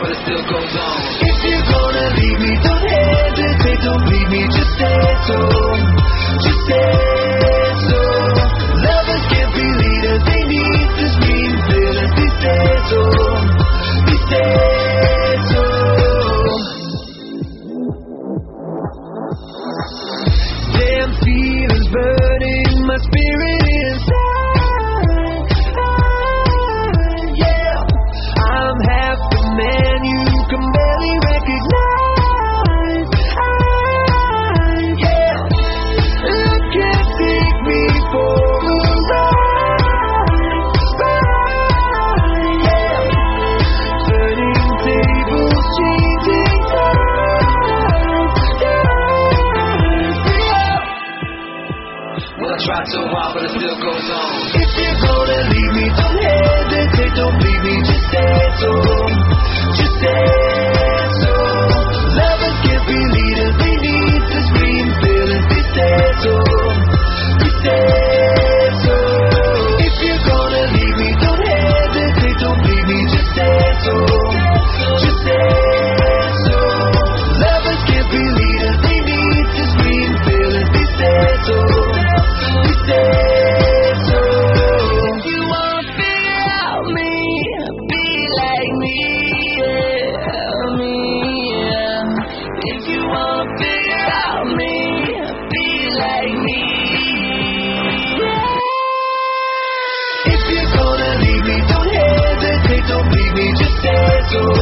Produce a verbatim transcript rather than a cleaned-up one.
but it still goes on. If you're gonna leave me, don't hesitate, don't leave me, just say so. Just say so. Lovers can't be leaders, they need to scream feelings. They say so. They say so. Damn feelings burning my spirit inside. Yeah, I'm half the man you can barely recognize. Yeah, love can't take me for a ride. Yeah, turning tables, changing tides. Yeah. Well, I tried so hard, but it still goes on. If you're gonna leave me, don't hesitate, don't leave me, just say so. Just say so. Lovers can't be leaders, they need to scream feelings. They say so. They say so. If you're gonna leave me, don't hesitate, don't leave me, just say so. Just say so. Lovers can't be leaders, they need to scream feelings. They say so. They say so. If you wanna figure out me, be like me, yeah, me, yeah. If you wanna figure out me, be like me, yeah. If you're gonna leave me, don't hesitate, don't leave me, just say so.